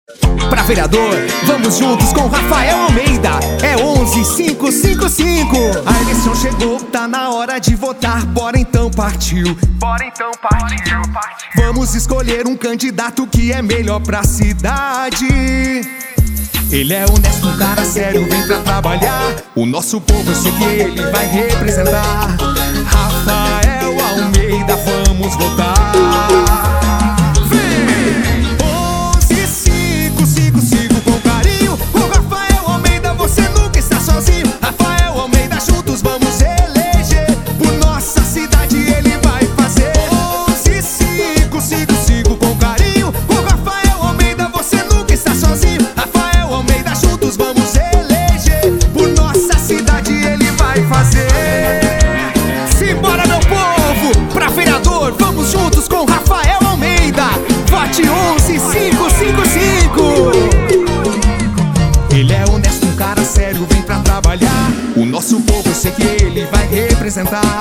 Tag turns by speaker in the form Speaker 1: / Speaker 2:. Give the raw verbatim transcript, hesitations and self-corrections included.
Speaker 1: Pra vereador, vamos juntos com Rafael Almeida. É onze cinco cinco cinco. A eleição chegou, tá na hora de votar. Bora então, partiu.
Speaker 2: Bora então, partiu.
Speaker 1: Vamos escolher um candidato que é melhor pra cidade. Ele é honesto, um cara sério, vem pra trabalhar. O nosso povo, eu sei que ele vai representar. Rafael Almeida, vamos votar. Simbora, meu povo! Pra vereador, vamos juntos com Rafael Almeida. Vote onze cinco cinco cinco. Ele é honesto, um cara sério, vem pra trabalhar. O nosso povo, eu sei que ele vai representar.